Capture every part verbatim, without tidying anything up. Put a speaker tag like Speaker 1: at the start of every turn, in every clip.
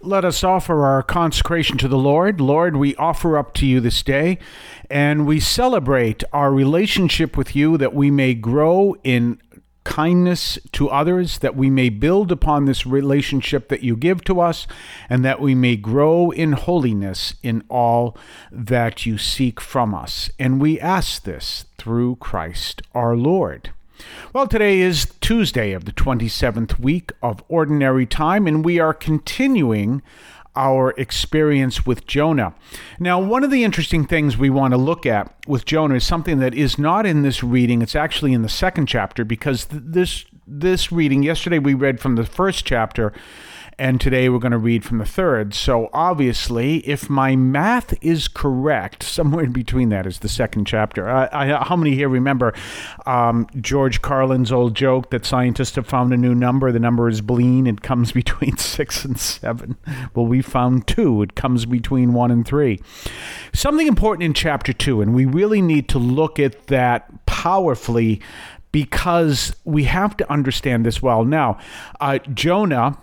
Speaker 1: Let us offer our consecration to the Lord. Lord, we offer up to you this day, and we celebrate our relationship with you that we may grow in kindness to others, that we may build upon this relationship that you give to us, and that we may grow in holiness in all that you seek from us. And we ask this through Christ our Lord. Well, today is Tuesday of the twenty-seventh week of Ordinary Time, and we are continuing our experience with Jonah. Now, one of the interesting things we want to look at with Jonah is something that is not in this reading. It's actually in the second chapter, because th- this this reading, yesterday we read from the first chapter, and today we're going to read from the third. So obviously, if my math is correct, somewhere in between that is the second chapter. I, I, how many here remember um, George Carlin's old joke that scientists have found a new number? The number is Bleen. It comes between six and seven. Well, we found two. It comes between one and three. Something important in chapter two, and we really need to look at that powerfully because we have to understand this well. Now, uh, Jonah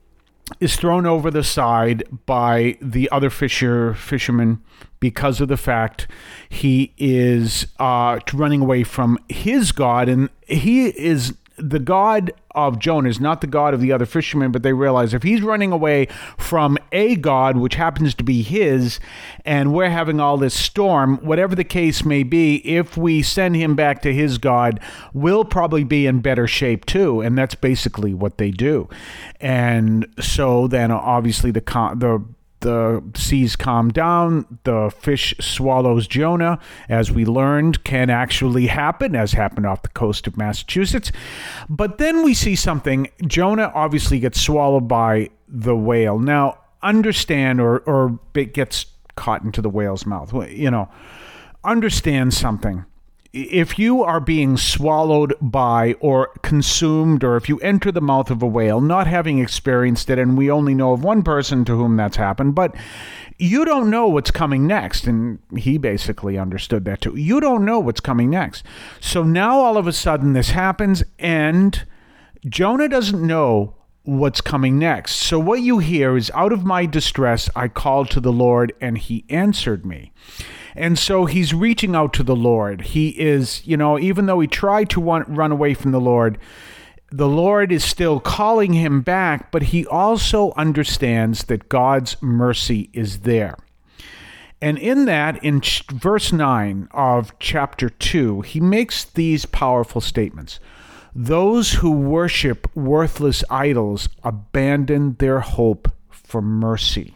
Speaker 1: is thrown over the side by the other fisher fisherman because of the fact he is uh, running away from his God, and he is the God of Jonah is not the God of the other fishermen, but they realize if he's running away from a God, which happens to be his, and we're having all this storm, whatever the case may be, if we send him back to his God, we'll probably be in better shape too. And that's basically what they do. And so then obviously the the The seas calm down, the fish swallows Jonah, as we learned can actually happen, as happened off the coast of Massachusetts. But then we see something. Jonah obviously gets swallowed by the whale. Now, understand, or, or it gets caught into the whale's mouth. You know, understand something. If you are being swallowed by or consumed, or if you enter the mouth of a whale, not having experienced it, and we only know of one person to whom that's happened, but you don't know what's coming next. And he basically understood that too. You don't know what's coming next. So now all of a sudden this happens, and Jonah doesn't know what's coming next. So what you hear is, out of my distress, I called to the Lord, and he answered me. And so he's reaching out to the Lord. He is, you know, even though he tried to run away from the Lord, the Lord is still calling him back, but he also understands that God's mercy is there. And in that, in verse nine of chapter two, he makes these powerful statements. Those who worship worthless idols abandon their hope for mercy.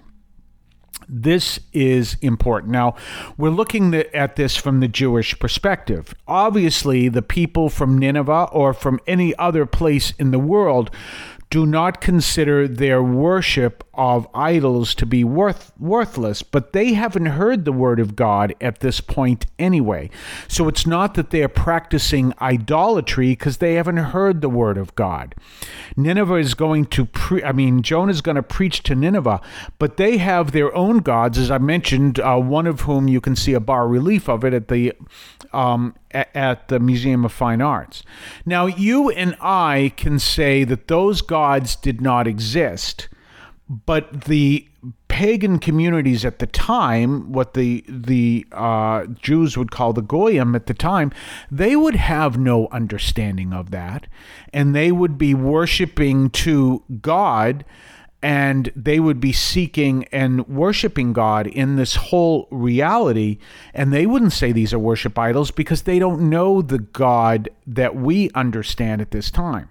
Speaker 1: This is important. Now, we're looking at this from the Jewish perspective. Obviously, the people from Nineveh or from any other place in the world do not consider their worship of idols to be worth, worthless, but they haven't heard the word of God at this point anyway. So it's not that they're practicing idolatry because they haven't heard the word of God. Nineveh is going to, pre- I mean, Jonah is going to preach to Nineveh, but they have their own gods, as I mentioned, uh, one of whom you can see a bas-relief of it at the um, at the Museum of Fine Arts. Now, you and I can say that those gods did not exist, but the pagan communities at the time, what the the uh, Jews would call the Goyim at the time, they would have no understanding of that, and they would be worshiping to God, and they would be seeking and worshiping God in this whole reality, and they wouldn't say these are worship idols because they don't know the God that we understand at this time.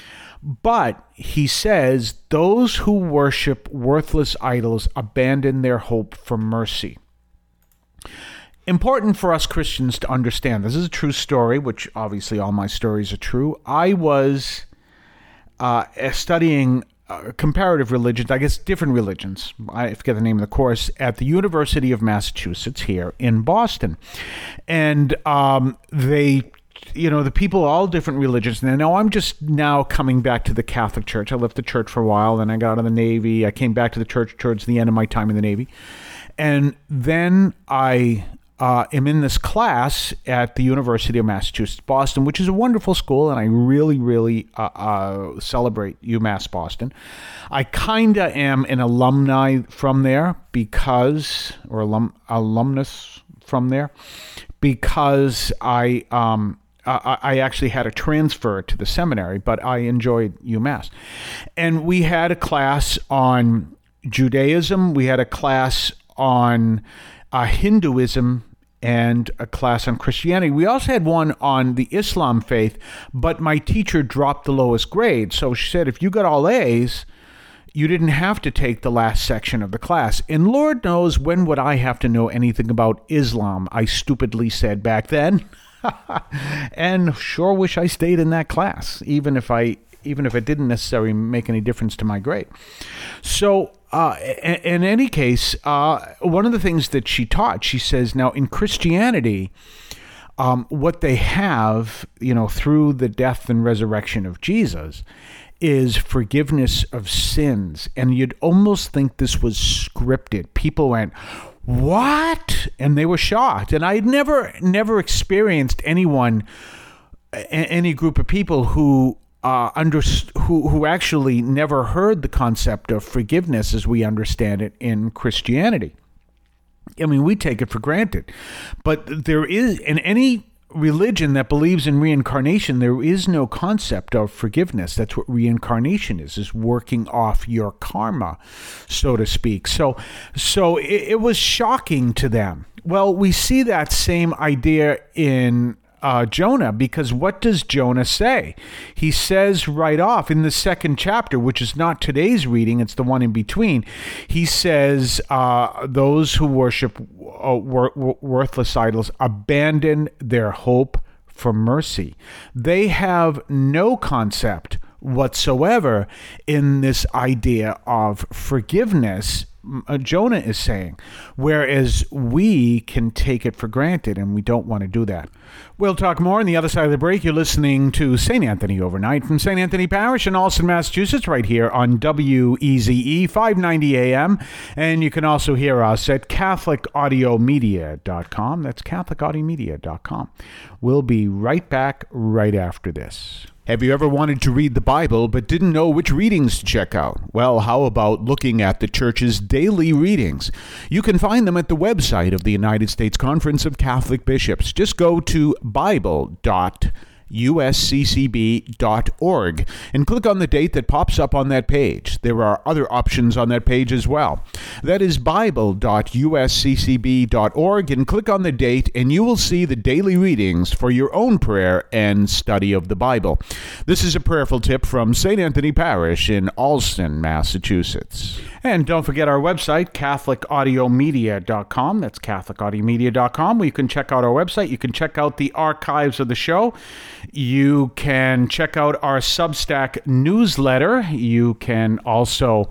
Speaker 1: But he says, those who worship worthless idols abandon their hope for mercy. Important for us Christians to understand. This is a true story, which obviously all my stories are true. I was uh, studying uh, comparative religions, I guess different religions, I forget the name of the course, at the University of Massachusetts here in Boston. And um, they you know, the people, all different religions. And I know I'm just now coming back to the Catholic Church. I left the church for a while, then I got out of the Navy. I came back to the church towards the end of my time in the Navy. And then I uh, am in this class at the University of Massachusetts, Boston, which is a wonderful school, and I really, really uh, uh, celebrate UMass Boston. I kind of am an alumni from there because, or alum, alumnus from there, because I... Um, I actually had a transfer to the seminary, but I enjoyed UMass. And we had a class on Judaism, we had a class on uh, Hinduism, and a class on Christianity. We also had one on the Islam faith, but my teacher dropped the lowest grade. So she said, if you got all A's, you didn't have to take the last section of the class. And Lord knows, when would I have to know anything about Islam, I stupidly said back then. And sure wish I stayed in that class, even if I even if it didn't necessarily make any difference to my grade. So uh, in, in any case, uh, one of the things that she taught, she says, now in Christianity, um, what they have, you know, through the death and resurrection of Jesus, is forgiveness of sins. And you'd almost think this was scripted. People went, what? And they were shocked. And I'd never, never experienced anyone, any group of people who uh, under, who who actually never heard the concept of forgiveness as we understand it in Christianity. I mean, we take it for granted, but there is in any religion that believes in reincarnation, there is no concept of forgiveness. That's what reincarnation is, is working off your karma, so to speak. So, so it, it was shocking to them. Well, we see that same idea in uh, Jonah, because what does Jonah say? He says right off in the second chapter, which is not today's reading, it's the one in between. He says, uh, those who worship uh, wor- worthless idols abandon their hope for mercy. They have no concept whatsoever in this idea of forgiveness, uh, Jonah is saying, whereas we can take it for granted, and we don't want to do that. We'll talk more on the other side of the break. You're listening to Saint Anthony Overnight from Saint Anthony Parish in Allston, Massachusetts, right here on W E Z E five ninety A M. And you can also hear us at Catholic Audio Media dot com. That's Catholic Audio Media dot com. We'll be right back right after this. Have you ever wanted to read the Bible but didn't know which readings to check out? Well, how about looking at the Church's daily readings? You can find them at the website of the United States Conference of Catholic Bishops. Just go to bible dot U S C C B dot org and click on the date that pops up on that page. There are other options on that page as well. That is bible dot U S C C B dot org, and click on the date and you will see the daily readings for your own prayer and study of the Bible. This is a prayerful tip from Saint Anthony Parish in Allston, Massachusetts. And don't forget our website, Catholic Audio Media dot com. That's Catholic Audio Media dot com, where you can check out our website. You can check out the archives of the show. You can check out our Substack newsletter. You can also,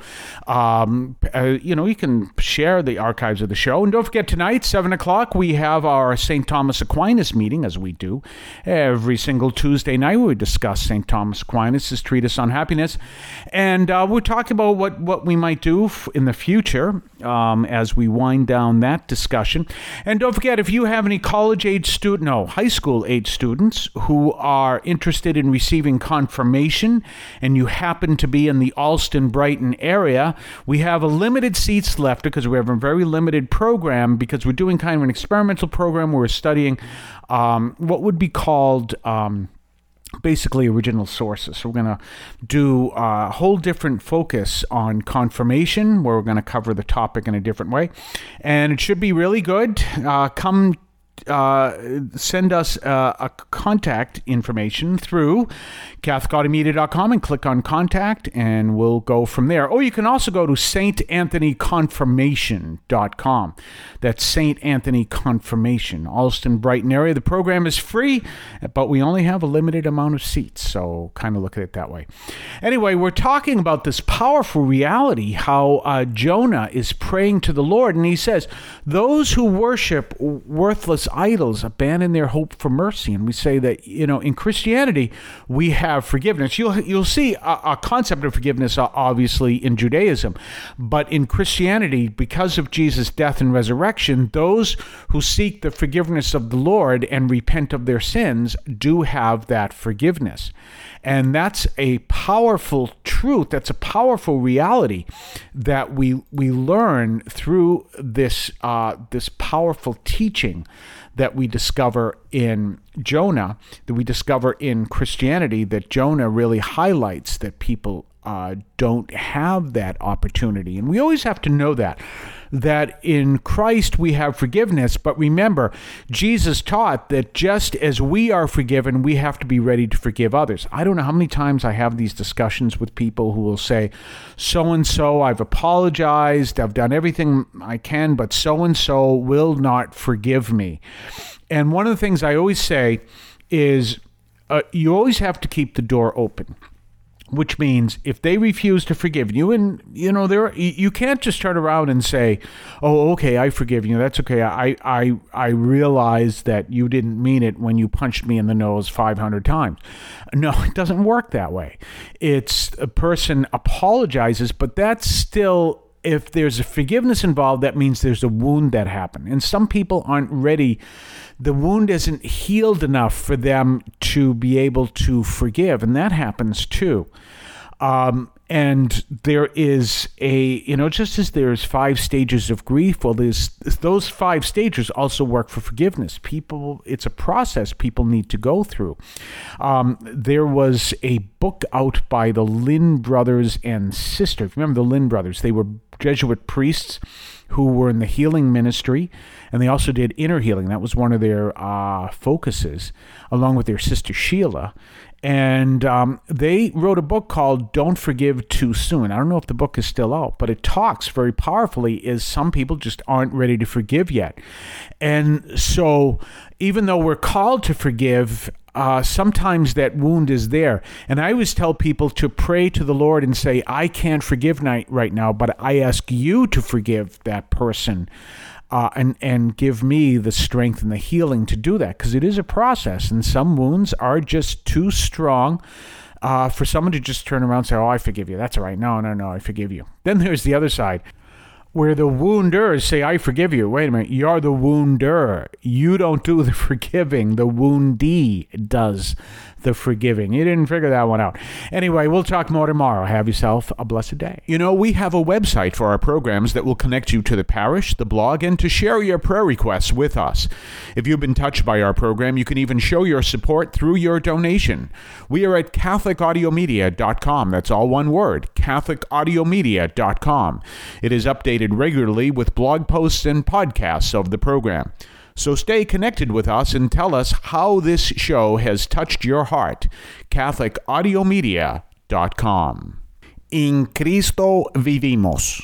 Speaker 1: um, uh, you know, you can share the archives of the show. And don't forget, tonight, seven o'clock, we have our Saint Thomas Aquinas meeting, as we do every single Tuesday night, where we discuss Saint Thomas Aquinas' treatise on happiness. And uh, we're talking about what, what we might do in the future um, as we wind down that discussion. And don't forget, if you have any college-age student, no, high school-age students who are interested in receiving confirmation and you happen to be in the Allston-Brighton area, we have a limited seats left because we have a very limited program, because we're doing kind of an experimental program where we're studying um, what would be called... Um, basically original sources. So we're going to do a whole different focus on confirmation, where we're going to cover the topic in a different way. And it should be really good. Uh, come uh, send us uh, a contact information through Catholic Audio Media dot com and click on contact, and we'll go from there. Or you can also go to Saint Anthony Confirmation dot com. That's Saint Anthony Confirmation, Allston, Brighton area. The program is free, but we only have a limited amount of seats, so kind of look at it that way. Anyway, we're talking about this powerful reality, how uh, Jonah is praying to the Lord, and he says, those who worship worthless those idols abandon their hope for mercy. And we say that, you know, in Christianity, we have forgiveness. You'll, you'll see a, a concept of forgiveness, obviously, in Judaism. But in Christianity, because of Jesus' death and resurrection, those who seek the forgiveness of the Lord and repent of their sins do have that forgiveness. And that's a powerful truth. That's a powerful reality that we we learn through this uh, this powerful teaching that we discover in Jonah, that we discover in Christianity, that Jonah really highlights that people uh, don't have that opportunity. And we always have to know that, that in Christ we have forgiveness. But remember, Jesus taught that just as we are forgiven, we have to be ready to forgive others. I don't know how many times I have these discussions with people who will say, so-and-so, I've apologized, I've done everything I can, but so-and-so will not forgive me. And one of the things I always say is uh, you always have to keep the door open. Which means if they refuse to forgive you, and you know, there you can't just turn around and say, "Oh, okay, I forgive you. That's okay. I I I realize that you didn't mean it when you punched me in the nose five hundred times." No, it doesn't work that way. It's a person apologizes, but that's still, if there's a forgiveness involved, that means there's a wound that happened. And some people aren't ready. The wound isn't healed enough for them to be able to forgive. And that happens too. Um, and there is a, you know, just as there's five stages of grief, well, there's those five stages also work for forgiveness. People, it's a process people need to go through. Um, there was a book out by the Lynn brothers and sisters. Remember the Lynn brothers? They were Jesuit priests who were in the healing ministry, and they also did inner healing. That was one of their uh, focuses, along with their sister Sheila. And um, they wrote a book called Don't Forgive Too Soon. I don't know if the book is still out, but it talks very powerfully is some people just aren't ready to forgive yet. And so even though we're called to forgive, uh, sometimes that wound is there. And I always tell people to pray to the Lord and say, I can't forgive right now, but I ask you to forgive that person. Uh, and, and give me the strength and the healing to do that, because it is a process, and some wounds are just too strong uh, for someone to just turn around and say, oh, I forgive you. That's all right. No, no, no, I forgive you. Then there's the other side, where the wounders say, I forgive you. Wait a minute, you're the wounder. You don't do the forgiving. The woundee does the forgiving. You didn't figure that one out. Anyway, we'll talk more tomorrow. Have yourself a blessed day. You know, we have a website for our programs that will connect you to the parish, the blog, and to share your prayer requests with us. If you've been touched by our program, you can even show your support through your donation. We are at Catholic Audio Media dot com. That's all one word, Catholic Audio Media dot com. It is updated regularly with blog posts and podcasts of the program. So stay connected with us and tell us how this show has touched your heart. Catholic Audio Media dot com. In Cristo vivimos.